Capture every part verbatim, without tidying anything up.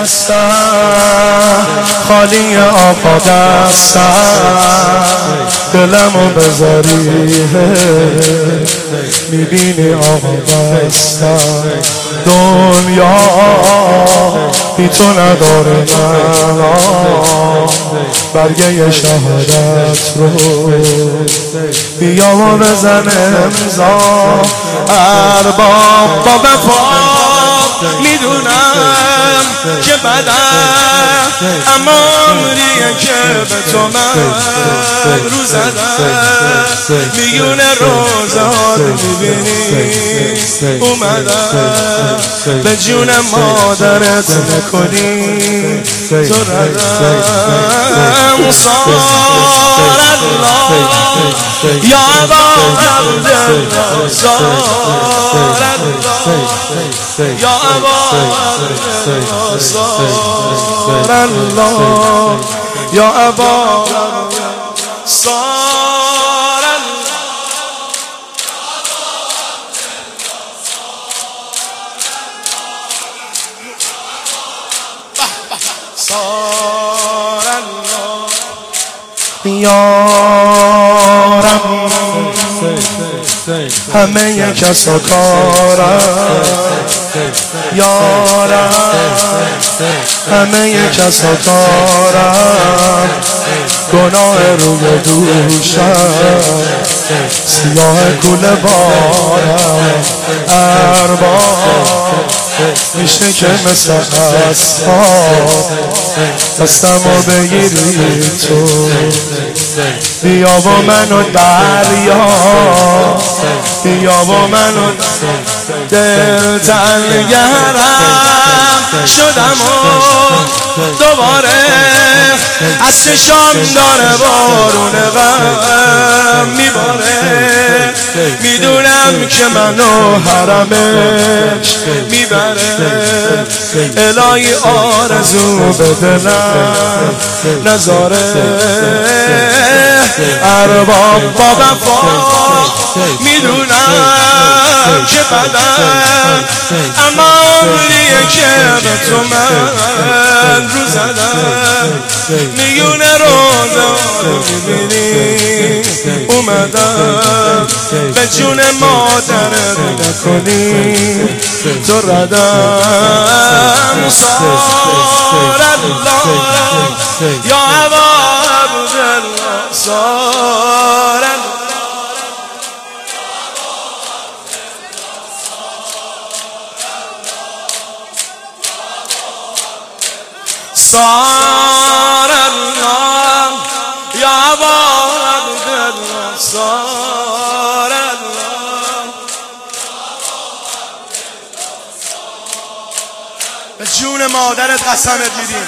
دستم خالی آقا دستم دلمو بذاری میبینی آقا دستم دنیا بی تو نداره من برگه شهادت رو بیا و بزن امضا ارباب با وفا میدونم که بدم اما عمریه که به تو من رو زدم میونه روزات میبینی اومدم به جون مادرت نکنی تو ردم صار الله یا ابا عبدالله صار الله یا ابا عبدالله صار الله یا ابا صار صار الله یارم همه کسا کارم یارم همه کسا کارم گناه روی دوشم سیاه کوله بارم ارباب میشه که مثل اصحاب دستمو بگیری تو بیا با منو دریا بیا با منو دل تنگرم شدم و دوباره از چشام داره بارون غم میباره میدونم که منو حرمش میبره الهی آرزو به دلم نذاره ارباب با وفا میدونم که بدم اما عمریه که به تو من رو زدم میونه روزا میبینی اومدم به جون مادرت نکنی تو ردم صار الله یا ابا عبدالله صار صار الله یا ابا عبدالله صار الله به جون مادرت قسمت میدیم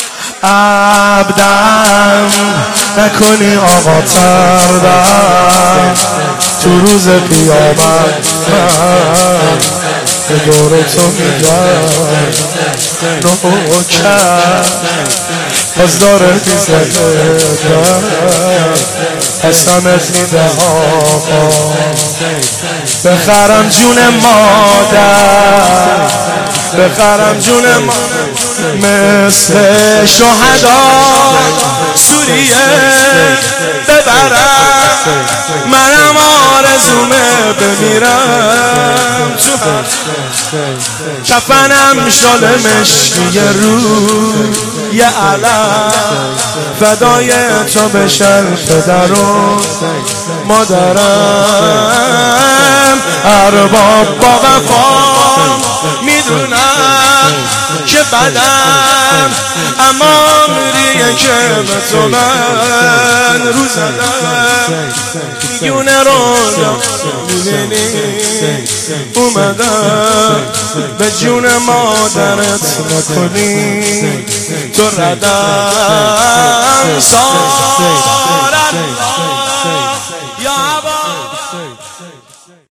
عبدم نکنی آقا تردم تو روز قیامت من به دور تو میگم نوکر باز داره میزدم قسمت میده آقا بخرم جون مادر بخرم جون مادر مثل شهدا سوریه ببرم منم آرزومه بمیرم تو کفنم شال مشکی رو یه علم فدای تو بشن پدر و مادرم ارباب با وفا میدونم که بدم اما عمریه که به تو من رو زدم میونه روزا میبینی اومدم به جون مادرت نکنی تو ردم صار الله